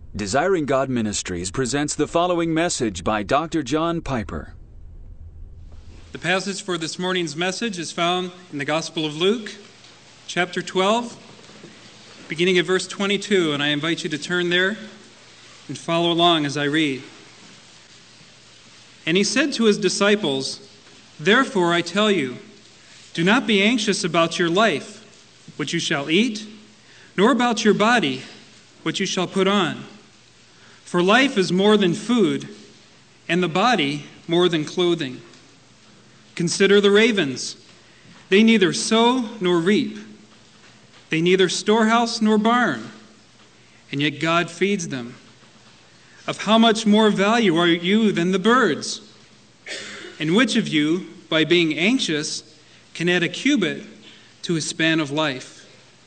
Desiring God Ministries presents the following message by Dr. John Piper. The passage for this morning's message is found in the Gospel of Luke, chapter 12, beginning at verse 22, and I invite you to turn there and follow along as I read. And he said to his disciples, "Therefore I tell you, do not be anxious about your life, what you shall eat, nor about your body, what you shall put on. For life is more than food, and the body more than clothing. Consider the ravens. They neither sow nor reap. They neither storehouse nor barn, and yet God feeds them. Of how much more value are you than the birds? And which of you, by being anxious, can add a cubit to his span of life?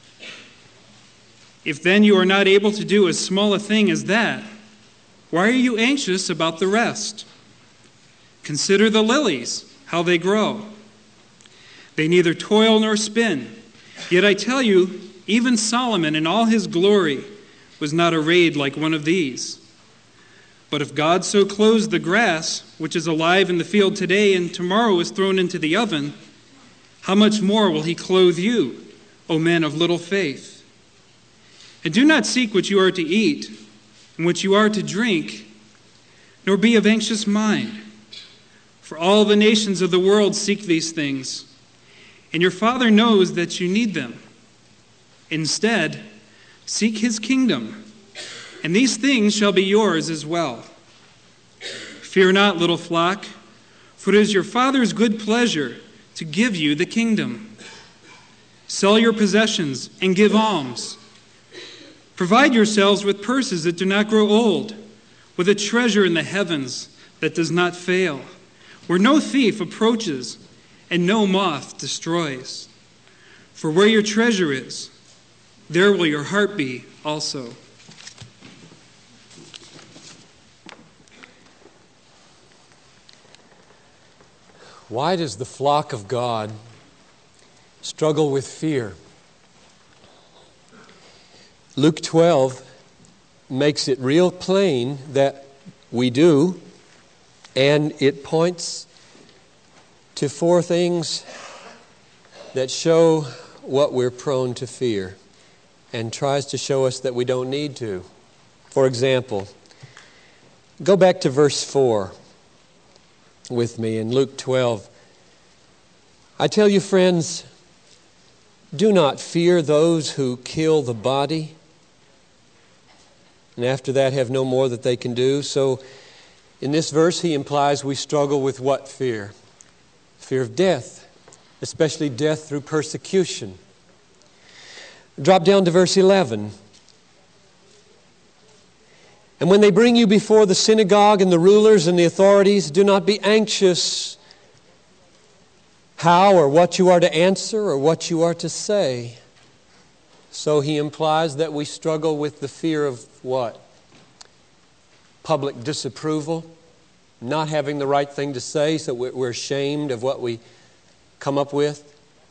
If then you are not able to do as small a thing as that, why are you anxious about the rest? Consider the lilies, how they grow. They neither toil nor spin. Yet I tell you, even Solomon in all his glory was not arrayed like one of these. But if God so clothes the grass, which is alive in the field today and tomorrow is thrown into the oven, how much more will he clothe you, O men of little faith? And do not seek what you are to eat and what you are to drink, nor be of anxious mind. For all the nations of the world seek these things, and your Father knows that you need them. Instead, seek his kingdom, and these things shall be yours as well. Fear not, little flock, for it is your Father's good pleasure to give you the kingdom. Sell your possessions and give alms. Provide yourselves with purses that do not grow old, with a treasure in the heavens that does not fail, where no thief approaches and no moth destroys. For where your treasure is, there will your heart be also." Why does the flock of God struggle with fear? Luke 12 makes it real plain that we do, and it points to four things that show what we're prone to fear and tries to show us that we don't need to. For example, go back to verse 4 with me in Luke 12. I tell you, friends, do not fear those who kill the body, and after that have no more that they can do. So in this verse he implies we struggle with what fear? Fear of death, especially death through persecution. Drop down to verse 11. And when they bring you before the synagogue and the rulers and the authorities, do not be anxious how or what you are to answer or what you are to say. So he implies that we struggle with the fear of what? Public disapproval, not having the right thing to say, so we're ashamed of what we come up with.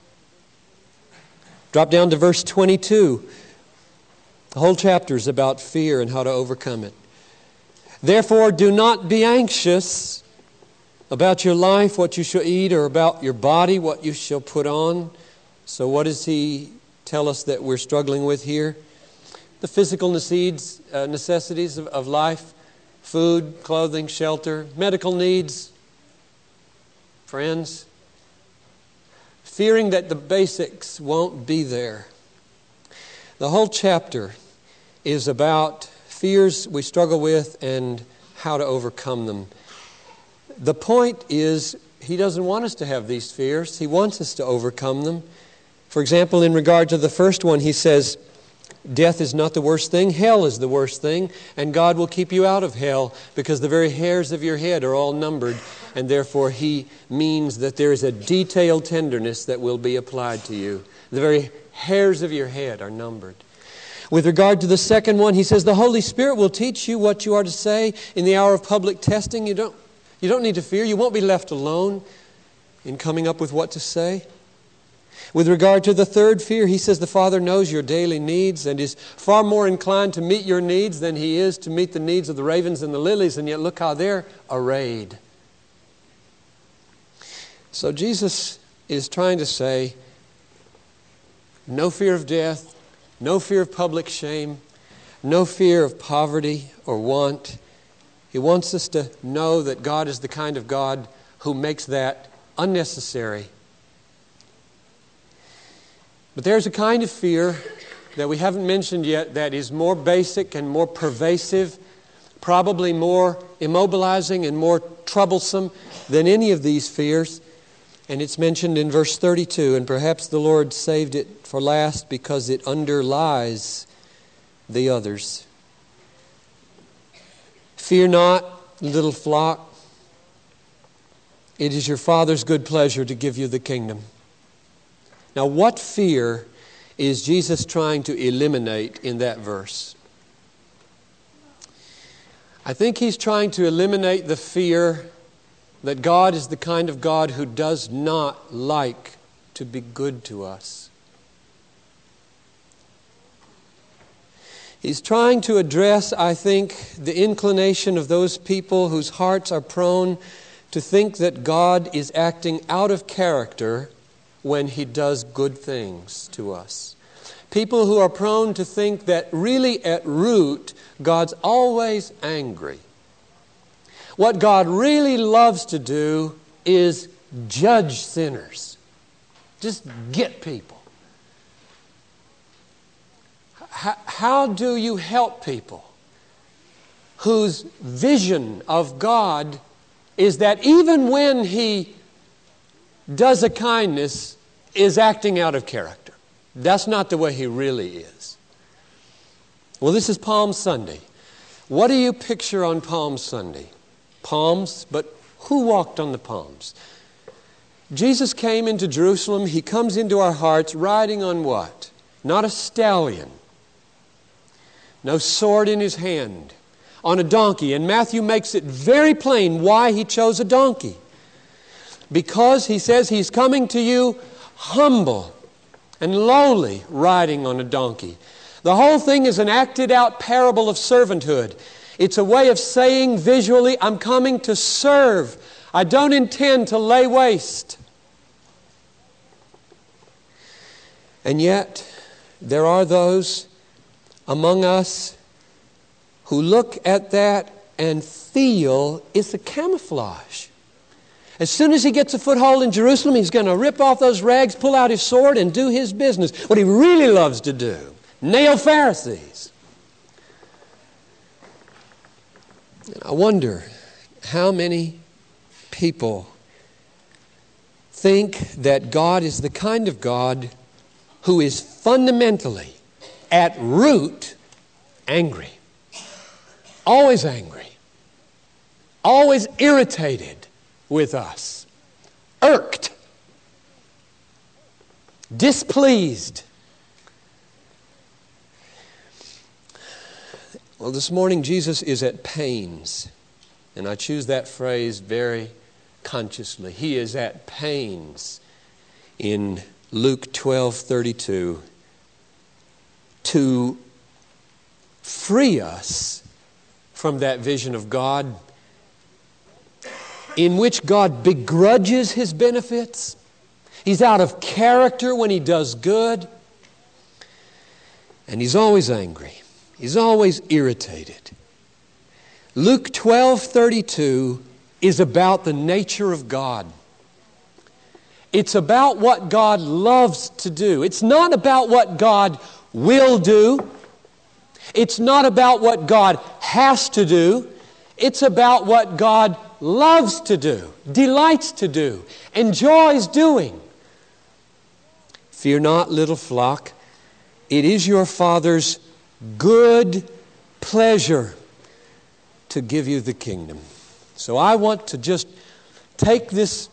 Drop down to verse 22. The whole chapter is about fear and how to overcome it. Therefore, do not be anxious about your life, what you shall eat, or about your body, what you shall put on. So what does he tell us that we're struggling with here? The physical necessities of life, food, clothing, shelter, medical needs, friends. Fearing that the basics won't be there. The whole chapter is about fears we struggle with and how to overcome them. The point is, he doesn't want us to have these fears. He wants us to overcome them. For example, in regard to the first one, he says, death is not the worst thing, hell is the worst thing, and God will keep you out of hell because the very hairs of your head are all numbered, and therefore he means that there is a detailed tenderness that will be applied to you. The very hairs of your head are numbered. With regard to the second one, he says the Holy Spirit will teach you what you are to say in the hour of public testing. You don't need to fear. You won't be left alone in coming up with what to say. With regard to the third fear, he says the Father knows your daily needs and is far more inclined to meet your needs than He is to meet the needs of the ravens and the lilies, and yet look how they're arrayed. So Jesus is trying to say, no fear of death, no fear of public shame, no fear of poverty or want. He wants us to know that God is the kind of God who makes that unnecessary. But there's a kind of fear that we haven't mentioned yet that is more basic and more pervasive, probably more immobilizing and more troublesome than any of these fears. And it's mentioned in verse 32, and perhaps the Lord saved it for last because it underlies the others. Fear not, little flock. It is your Father's good pleasure to give you the kingdom. Now, what fear is Jesus trying to eliminate in that verse? I think He's trying to eliminate the fear that God is the kind of God who does not like to be good to us. He's trying to address, I think, the inclination of those people whose hearts are prone to think that God is acting out of character when He does good things to us. People who are prone to think that really at root, God's always angry. What God really loves to do is judge sinners. Just get people. How do you help people whose vision of God is that even when He does a kindness, is acting out of character? That's not the way He really is. Well, this is Palm Sunday. What do you picture on Palm Sunday? Palms, but who walked on the palms? Jesus came into Jerusalem. He comes into our hearts riding on what? Not a stallion. No sword in His hand. On a donkey. And Matthew makes it very plain why He chose a donkey. Because He says He's coming to you humble and lowly, riding on a donkey. The whole thing is an acted out parable of servanthood. It's a way of saying visually, I'm coming to serve. I don't intend to lay waste. And yet, there are those among us who look at that and feel it's a camouflage. As soon as he gets a foothold in Jerusalem, he's going to rip off those rags, pull out his sword, and do his business. What he really loves to do, nail Pharisees. And I wonder how many people think that God is the kind of God who is fundamentally, at root, angry. Always angry. Always irritated with us. Irked. Displeased. Well, this morning Jesus is at pains. And I choose that phrase very consciously. He is at pains in Luke 12:32 to free us from that vision of God in which God begrudges His benefits. He's out of character when He does good. And He's always angry. He's always irritated. Luke 12:32 is about the nature of God. It's about what God loves to do. It's not about what God will do. It's not about what God has to do. It's about what God loves to do, delights to do, enjoys doing. Fear not, little flock. It is your Father's good pleasure to give you the kingdom. So I want to just take this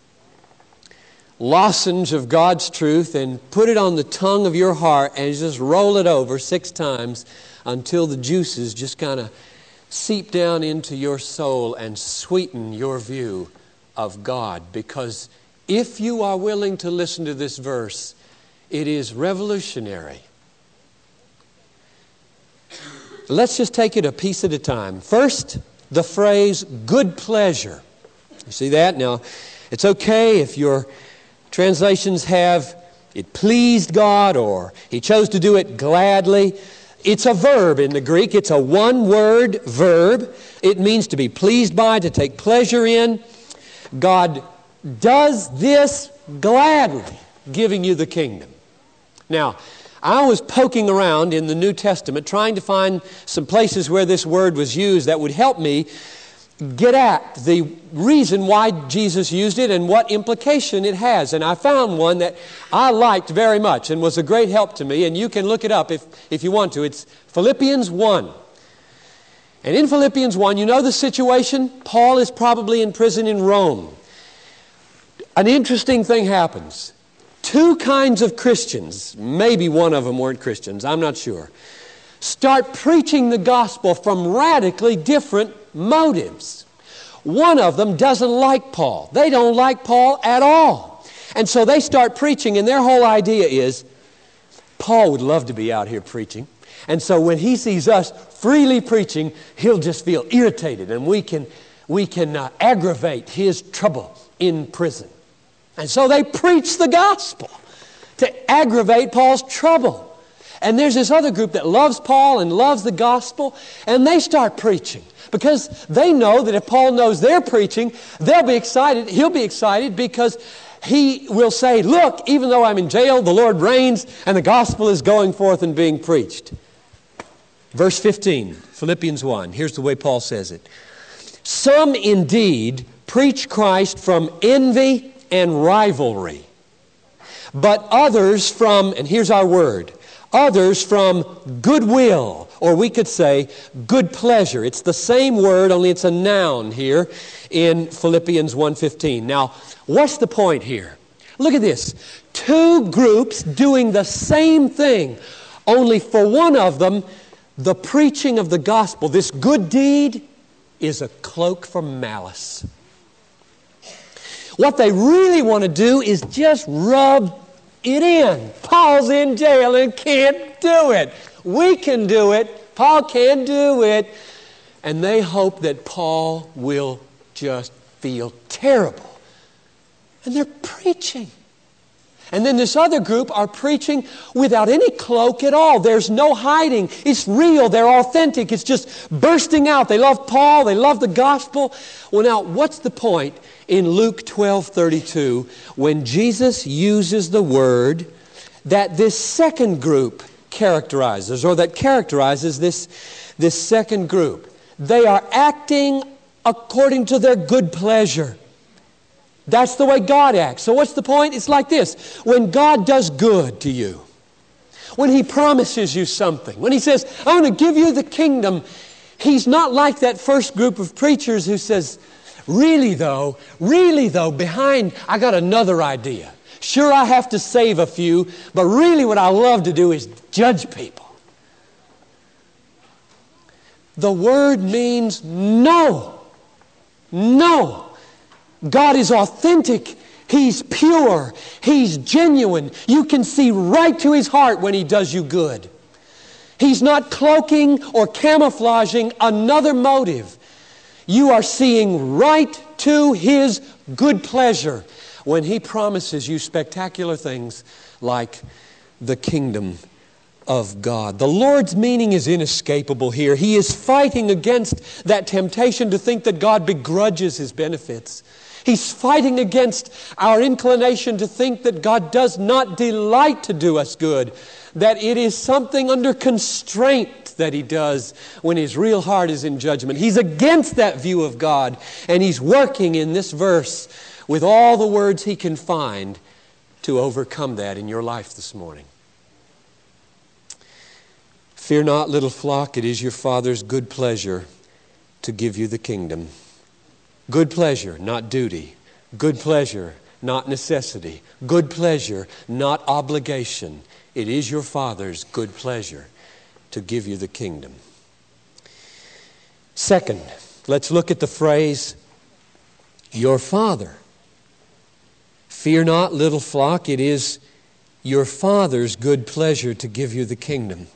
lozenge of God's truth and put it on the tongue of your heart and just roll it over 6 times until the juices just kind of seep down into your soul and sweeten your view of God, because if you are willing to listen to this verse, it is revolutionary. Let's just take it a piece at a time. First, the phrase, good pleasure. You see that? Now, it's okay if your translations have, it pleased God, or He chose to do it gladly. It's a verb in the Greek. It's a one-word verb. It means to be pleased by, to take pleasure in. God does this gladly, giving you the kingdom. Now, I was poking around in the New Testament trying to find some places where this word was used that would help me get at the reason why Jesus used it and what implication it has. And I found one that I liked very much and was a great help to me, and you can look it up if you want to. It's Philippians 1. And in Philippians 1, you know the situation? Paul is probably in prison in Rome. An interesting thing happens. Two kinds of Christians, maybe one of them weren't Christians, I'm not sure, start preaching the gospel from radically different motives. One of them doesn't like Paul. They don't like Paul at all. And so they start preaching, and their whole idea is, Paul would love to be out here preaching. And so when he sees us freely preaching, he'll just feel irritated, and we can aggravate his trouble in prison. And so they preach the gospel to aggravate Paul's trouble. And there's this other group that loves Paul and loves the gospel, and they start preaching because they know that if Paul knows they're preaching, they'll be excited. He'll be excited because he will say, look, even though I'm in jail, the Lord reigns and the gospel is going forth and being preached. Verse 15, Philippians 1. Here's the way Paul says it. Some indeed preach Christ from envy and rivalry, but others from, and here's our word, others from goodwill, or we could say good pleasure. It's the same word, only it's a noun here in Philippians 1:15. Now, what's the point here? Look at this. Two groups doing the same thing, only for one of them, the preaching of the gospel, this good deed, is a cloak for malice. What they really want to do is just rub it in. Paul's in jail and can't do it. We can do it. Paul can do it. And they hope that Paul will just feel terrible. And they're preaching. And then this other group are preaching without any cloak at all. There's no hiding. It's real. They're authentic. It's just bursting out. They love Paul. They love the gospel. Well, now, what's the point in Luke 12:32 when Jesus uses the word that this second group characterizes, or that characterizes this second group? They are acting according to their good pleasure. That's the way God acts. So what's the point? It's like this. When God does good to you, when He promises you something, when He says, I'm going to give you the kingdom, He's not like that first group of preachers who says, really though, behind, I got another idea. Sure, I have to save a few, but really what I love to do is judge people. The word means no. No. God is authentic. He's pure. He's genuine. You can see right to His heart when He does you good. He's not cloaking or camouflaging another motive. You are seeing right to His good pleasure when He promises you spectacular things like the kingdom of God. The Lord's meaning is inescapable here. He is fighting against that temptation to think that God begrudges His benefits. He's fighting against our inclination to think that God does not delight to do us good, that it is something under constraint that He does when His real heart is in judgment. He's against that view of God, and He's working in this verse with all the words He can find to overcome that in your life this morning. Fear not, little flock, it is your Father's good pleasure to give you the kingdom. Good pleasure, not duty. Good pleasure, not necessity. Good pleasure, not obligation. It is your Father's good pleasure to give you the kingdom. Second, let's look at the phrase, your Father. Fear not, little flock, it is your Father's good pleasure to give you the kingdom.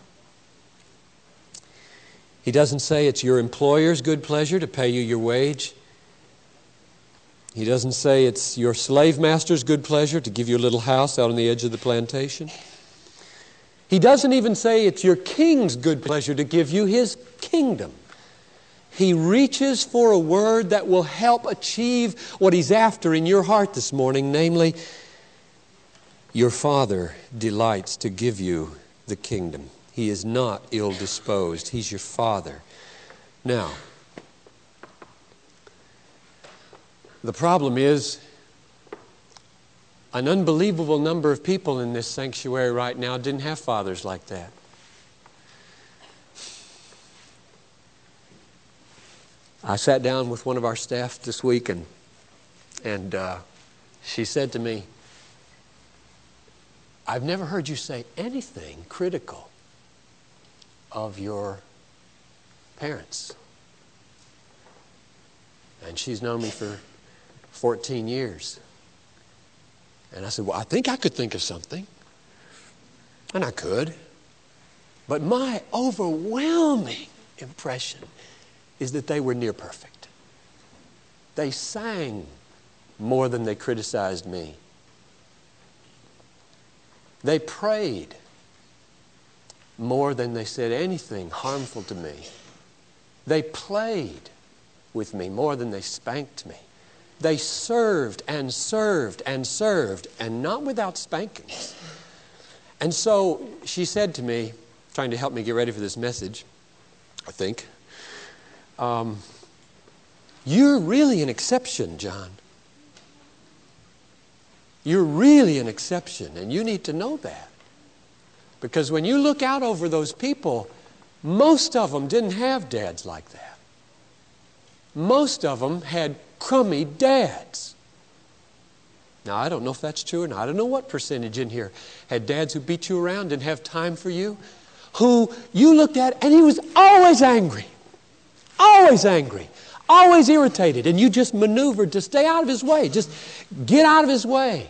He doesn't say it's your employer's good pleasure to pay you your wage. He doesn't say it's your slave master's good pleasure to give you a little house out on the edge of the plantation. He doesn't even say it's your king's good pleasure to give you his kingdom. He reaches for a word that will help achieve what he's after in your heart this morning, namely, your Father delights to give you the kingdom. He is not ill-disposed. He's your Father. Now, the problem is an unbelievable number of people in this sanctuary right now didn't have fathers like that. I sat down with one of our staff this week and she said to me, I've never heard you say anything critical of your parents. And she's known me for 14 years. And I said, well, I think I could think of something. And I could. But my overwhelming impression is that they were near perfect. They sang more than they criticized me. They prayed more than they said anything harmful to me. They played with me more than they spanked me. They served and served and served, and not without spankings. And so she said to me, trying to help me get ready for this message, I think, you're really an exception, John. You're really an exception, and you need to know that. Because when you look out over those people, most of them didn't have dads like that. Most of them had crummy dads. Now, I don't know if that's true or not. I don't know what percentage in here had dads who beat you around, didn't have time for you, who you looked at and he was always angry, always irritated, and you just maneuvered to stay out of his way, just get out of his way.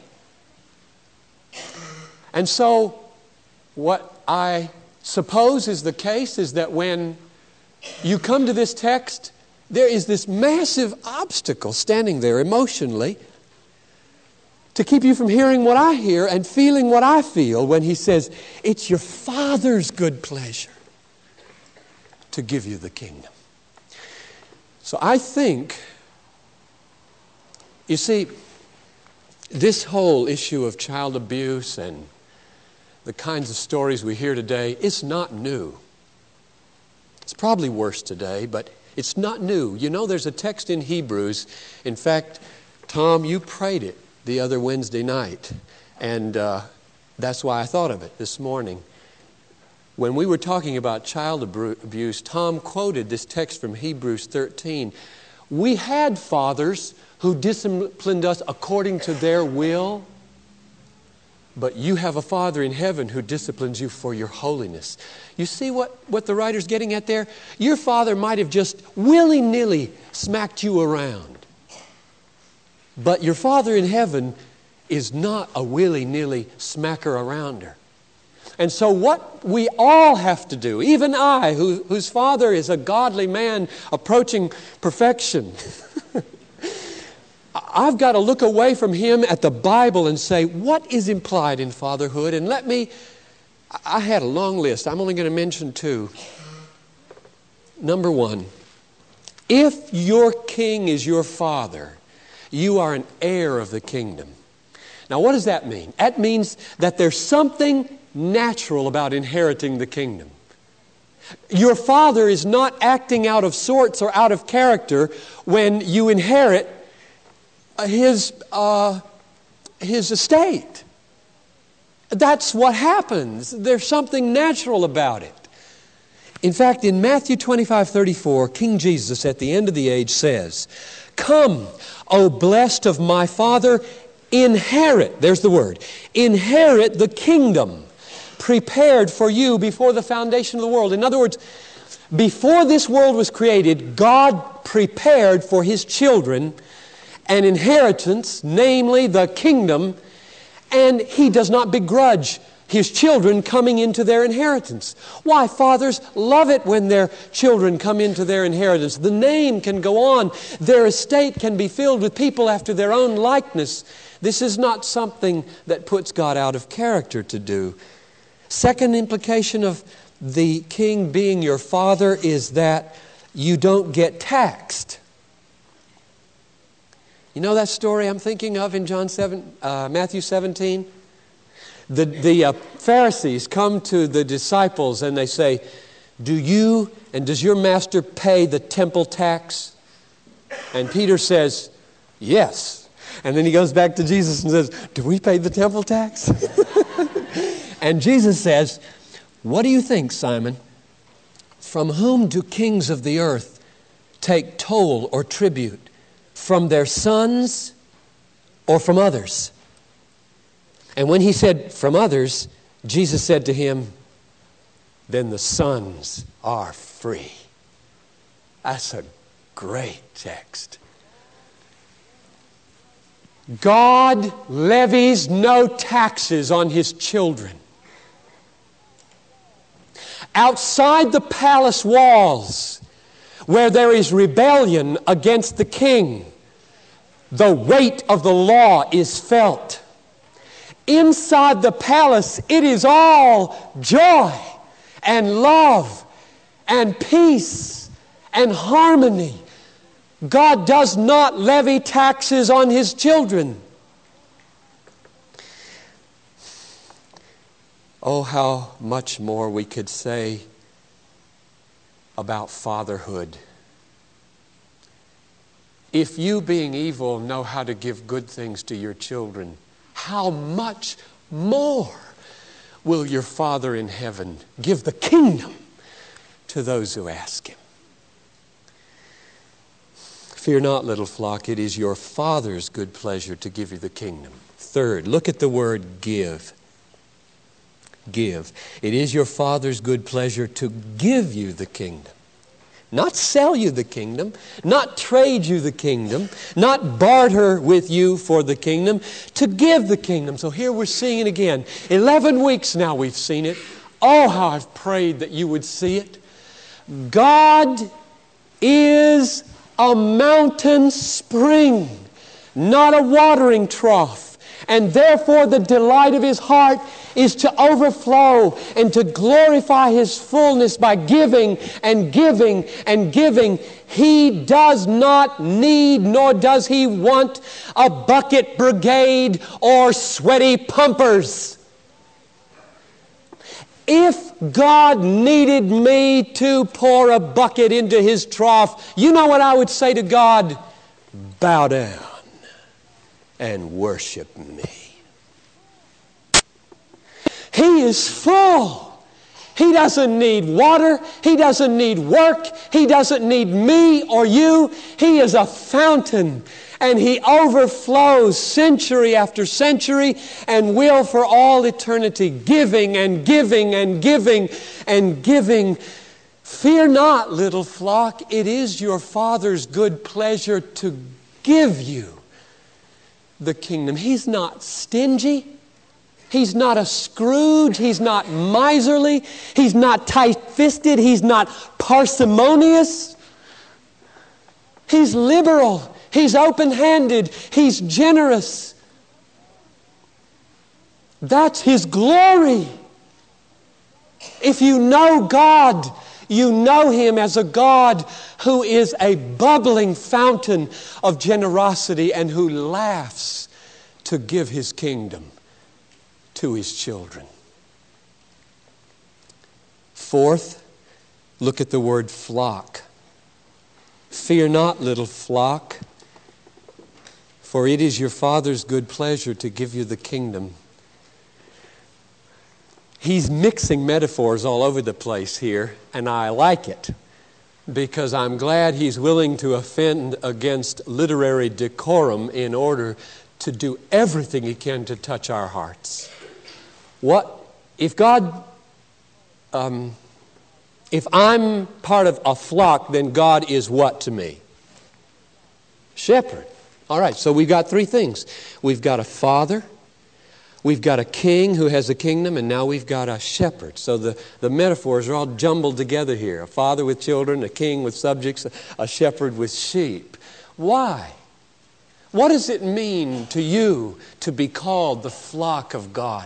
And so what I suppose is the case is that when you come to this text, there is this massive obstacle standing there emotionally to keep you from hearing what I hear and feeling what I feel when he says, it's your Father's good pleasure to give you the kingdom. So I think, you see, this whole issue of child abuse and the kinds of stories we hear today, it's not new. It's probably worse today, but it's not new. You know, there's a text in Hebrews. In fact, Tom, you prayed it the other Wednesday night, and that's why I thought of it this morning. When we were talking about child abuse, Tom quoted this text from Hebrews 13. We had fathers who disciplined us according to their will, but you have a Father in heaven who disciplines you for your holiness. You see what the writer's getting at there? Your father might have just willy-nilly smacked you around. But your Father in heaven is not a willy-nilly smacker arounder. And so what we all have to do, even I, whose father is a godly man approaching perfection, I've got to look away from him at the Bible and say, what is implied in fatherhood? And I had a long list. I'm only going to mention two. Number one, if your king is your father, you are an heir of the kingdom. Now, what does that mean? That means that there's something natural about inheriting the kingdom. Your father is not acting out of sorts or out of character when you inherit his estate. That's what happens. There's something natural about it. In fact, in Matthew 25:34, King Jesus at the end of the age says, "Come, O blessed of my Father, inherit," there's the word, "inherit the kingdom prepared for you before the foundation of the world." In other words, before this world was created, God prepared for His children an inheritance, namely the kingdom, and He does not begrudge His children coming into their inheritance. Why? Fathers love it when their children come into their inheritance. The name can go on. Their estate can be filled with people after their own likeness. This is not something that puts God out of character to do. Second implication of the king being your father is that you don't get taxed. You know that story I'm thinking of in Matthew 17? The Pharisees come to the disciples and they say, does your master pay the temple tax? And Peter says, yes. And then he goes back to Jesus and says, do we pay the temple tax? And Jesus says, what do you think, Simon? From whom do kings of the earth take toll or tribute? From their sons or from others? And when he said from others, Jesus said to him, then the sons are free. That's a great text. God levies no taxes on His children. Outside the palace walls, where there is rebellion against the king, the weight of the law is felt. Inside the palace, it is all joy and love and peace and harmony. God does not levy taxes on His children. Oh, how much more we could say about fatherhood. If you, being evil, know how to give good things to your children, how much more will your Father in heaven give the kingdom to those who ask Him? Fear not, little flock, it is your Father's good pleasure to give you the kingdom. Third, look at the word give. Give. It is your Father's good pleasure to give you the kingdom. Not sell you the kingdom, not trade you the kingdom, not barter with you for the kingdom, to give the kingdom. So here we're seeing it again. 11 weeks now we've seen it. Oh, how I've prayed that you would see it. God is a mountain spring, not a watering trough. And therefore the delight of His heart is to overflow and to glorify His fullness by giving and giving and giving. He does not need, nor does He want, a bucket brigade or sweaty pumpers. If God needed me to pour a bucket into His trough, you know what I would say to God? Bow down and worship me. He is full. He doesn't need water. He doesn't need work. He doesn't need me or you. He is a fountain, and He overflows century after century and will for all eternity, giving and giving and giving and giving. Fear not, little flock. It is your Father's good pleasure to give you the kingdom. He's not stingy. He's not a Scrooge. He's not miserly. He's not tight-fisted. He's not parsimonious. He's liberal. He's open-handed. He's generous. That's His glory. If you know God, you know Him as a God who is a bubbling fountain of generosity and who laughs to give His kingdom to His children. Fourth, look at the word flock. Fear not, little flock, for it is your Father's good pleasure to give you the kingdom. He's mixing metaphors all over the place here, and I like it, because I'm glad He's willing to offend against literary decorum in order to do everything He can to touch our hearts. What if God, if I'm part of a flock, then God is what to me? Shepherd. All right, so we've got three things. We've got a father, we've got a king who has a kingdom, and now we've got a shepherd. So the metaphors are all jumbled together here. A father with children, a king with subjects, a shepherd with sheep. Why? What does it mean to you to be called the flock of God?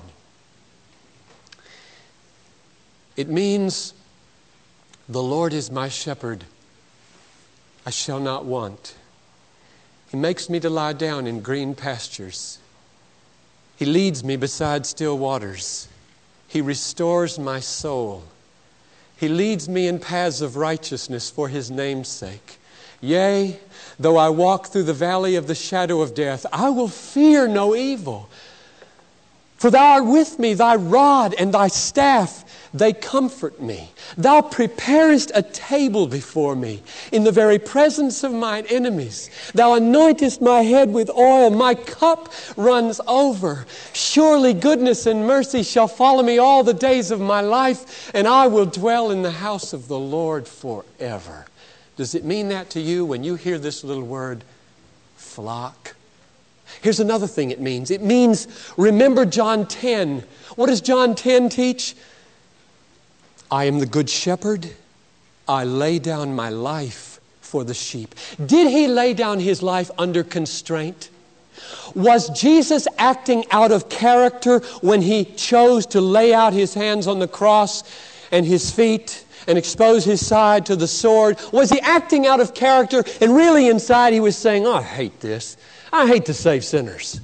It means the Lord is my shepherd. I shall not want. He makes me to lie down in green pastures. He leads me beside still waters. He restores my soul. He leads me in paths of righteousness for His name's sake. Yea, though I walk through the valley of the shadow of death, I will fear no evil. For Thou art with me, Thy rod and Thy staff, they comfort me. Thou preparest a table before me in the very presence of mine enemies. Thou anointest my head with oil. My cup runs over. Surely goodness and mercy shall follow me all the days of my life, and I will dwell in the house of the Lord forever. Does it mean that to you when you hear this little word, flock? Here's another thing it means. It means, remember John 10. What does John 10 teach? I am the good shepherd. I lay down my life for the sheep. Did He lay down His life under constraint? Was Jesus acting out of character when He chose to lay out His hands on the cross and His feet and expose His side to the sword? Was He acting out of character and really inside He was saying, I hate this. I hate to save sinners.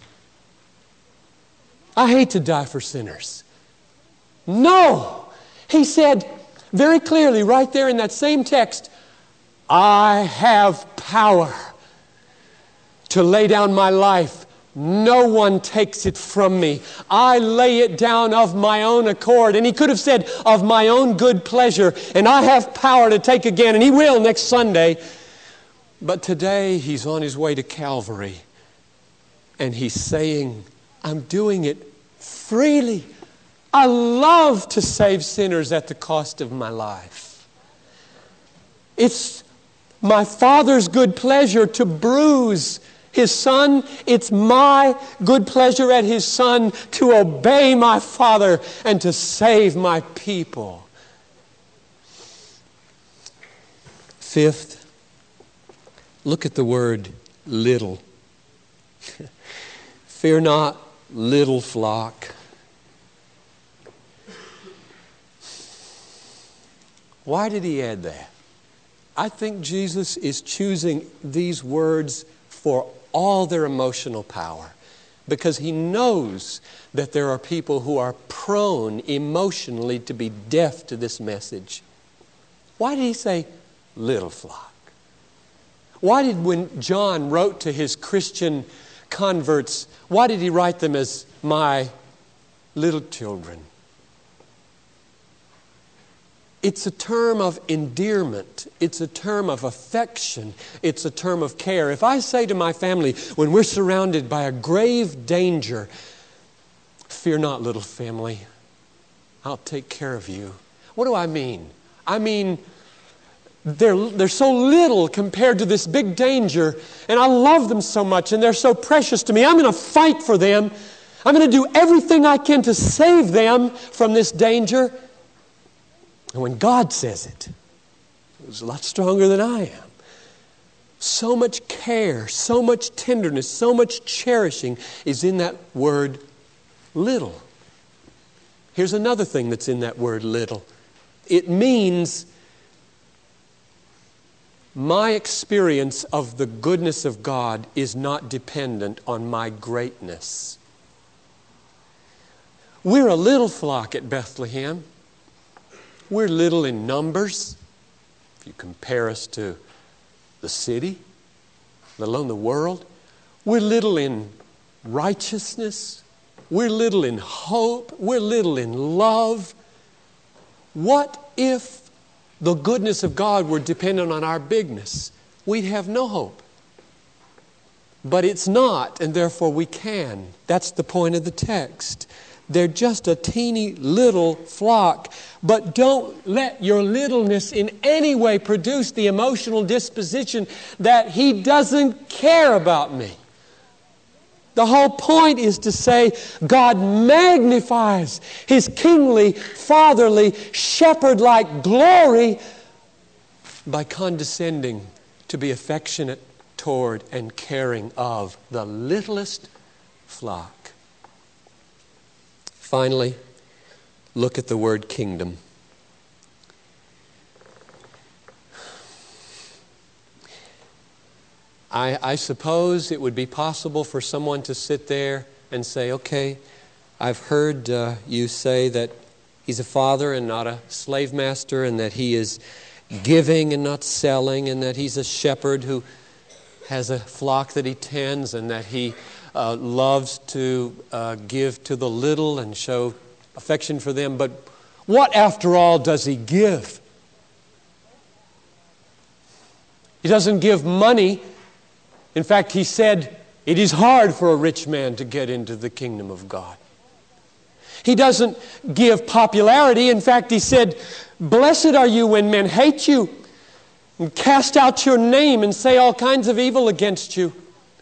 I hate to die for sinners. No! He said very clearly right there in that same text, I have power to lay down my life. No one takes it from me. I lay it down of my own accord. And He could have said, of my own good pleasure. And I have power to take again. And He will next Sunday. But today He's on His way to Calvary. And He's saying, I'm doing it freely. I love to save sinners at the cost of my life. It's my Father's good pleasure to bruise His Son. It's my good pleasure at His Son to obey my Father and to save my people. Fifth, look at the word little. Fear not, little flock. Why did He add that? I think Jesus is choosing these words for all their emotional power because He knows that there are people who are prone emotionally to be deaf to this message. Why did He say little flock? Why did, when John wrote to his Christian converts, why did he write them as my little children? It's a term of endearment. It's a term of affection. It's a term of care. If I say to my family, when we're surrounded by a grave danger, fear not, little family, I'll take care of you. What do I mean? I mean, they're so little compared to this big danger, and I love them so much, and they're so precious to me. I'm going to fight for them. I'm going to do everything I can to save them from this danger. And when God says it, it's a lot stronger than I am. So much care, so much tenderness, so much cherishing is in that word little. Here's another thing that's in that word little. It means my experience of the goodness of God is not dependent on my greatness. We're a little flock at Bethlehem. We're little in numbers. If you compare us to the city, let alone the world. We're little in righteousness. We're little in hope. We're little in love. What if the goodness of God were dependent on our bigness? We'd have no hope. But it's not, and therefore we can. That's the point of the text. They're just a teeny little flock. But don't let your littleness in any way produce the emotional disposition that He doesn't care about me. The whole point is to say God magnifies His kingly, fatherly, shepherd-like glory by condescending to be affectionate toward and caring of the littlest flock. Finally, look at the word kingdom. I suppose it would be possible for someone to sit there and say, okay, I've heard you say that He's a father and not a slave master, and that He is giving and not selling, and that He's a shepherd who has a flock that He tends, and that He loves to give to the little and show affection for them. But what, after all, does He give? He doesn't give money. In fact, He said, it is hard for a rich man to get into the kingdom of God. He doesn't give popularity. In fact, He said, blessed are you when men hate you and cast out your name and say all kinds of evil against you.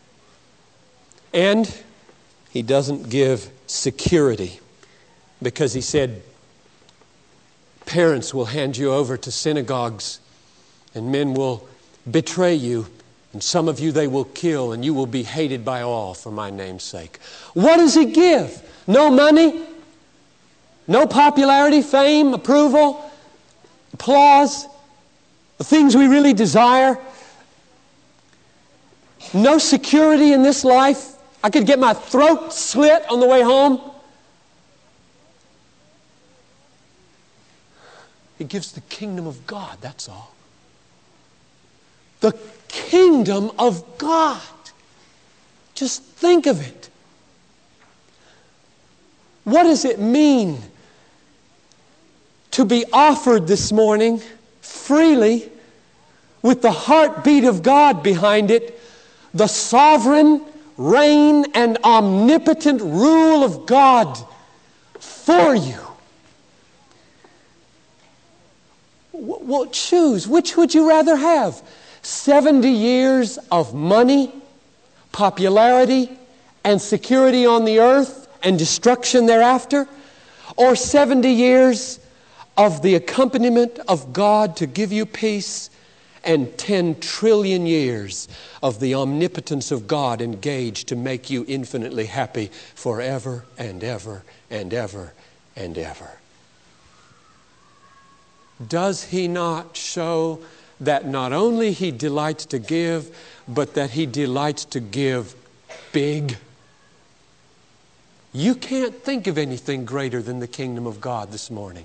And He doesn't give security, because He said, parents will hand you over to synagogues and men will betray you. And some of you they will kill, and you will be hated by all for my name's sake. What does He give? No money? No popularity, fame, approval, applause, the things we really desire? No security in this life? I could get my throat slit on the way home? He gives the kingdom of God, that's all. The kingdom of God. Just think of it. What does it mean to be offered this morning freely, with the heartbeat of God behind it, the sovereign reign and omnipotent rule of God for you? Well, choose. Which would you rather have? 70 years of money, popularity, and security on the earth and destruction thereafter? Or 70 years of the accompaniment of God to give you peace, and 10 trillion years of the omnipotence of God engaged to make you infinitely happy forever and ever and ever and ever? Does He not show that not only He delights to give, but that He delights to give big? You can't think of anything greater than the kingdom of God this morning.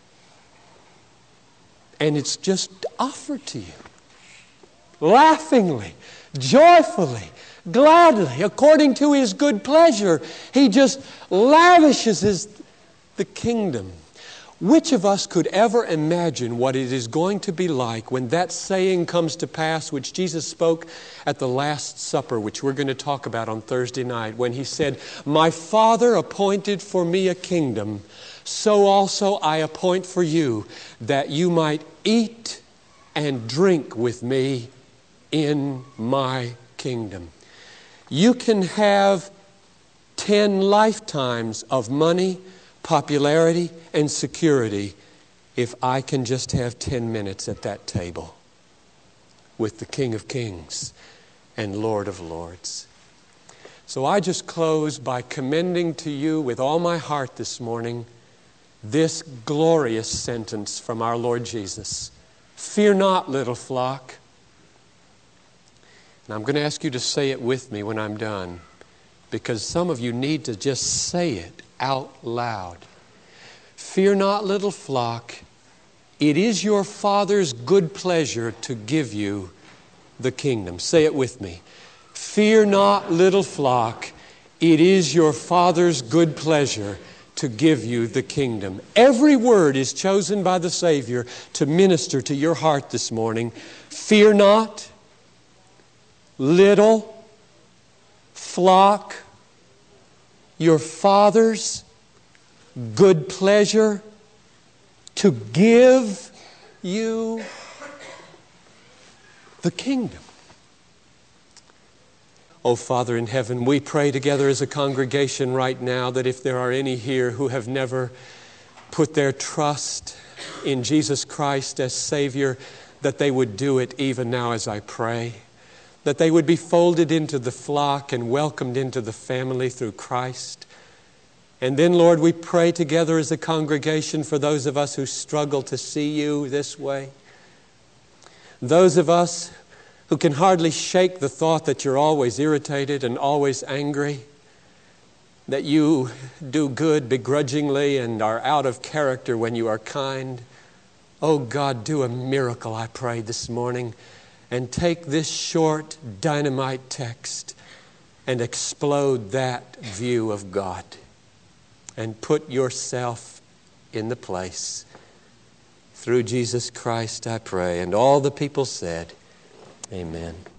And it's just offered to you. Laughingly, joyfully, gladly, according to His good pleasure. He just lavishes the kingdom. Which of us could ever imagine what it is going to be like when that saying comes to pass, which Jesus spoke at the Last Supper, which we're going to talk about on Thursday night, when He said, my Father appointed for me a kingdom, so also I appoint for you, that you might eat and drink with me in my kingdom. You can have 10 lifetimes of money, popularity, and security if I can just have 10 minutes at that table with the King of Kings and Lord of Lords. So I just close by commending to you with all my heart this morning this glorious sentence from our Lord Jesus. Fear not, little flock. And I'm going to ask you to say it with me when I'm done, because some of you need to just say it out loud. Fear not, little flock. It is your Father's good pleasure to give you the kingdom. Say it with me. Fear not, little flock. It is your Father's good pleasure to give you the kingdom. Every word is chosen by the Savior to minister to your heart this morning. Fear not, little flock. Your Father's good pleasure to give you the kingdom. Oh, Father in heaven, we pray together as a congregation right now that if there are any here who have never put their trust in Jesus Christ as Savior, that they would do it even now as I pray. That they would be folded into the flock and welcomed into the family through Christ. And then, Lord, we pray together as a congregation for those of us who struggle to see You this way. Those of us who can hardly shake the thought that You're always irritated and always angry, that You do good begrudgingly and are out of character when You are kind. Oh God, do a miracle, I pray this morning, and take this short dynamite text and explode that view of God and put Yourself in the place. Through Jesus Christ, I pray. And all the people said, Amen.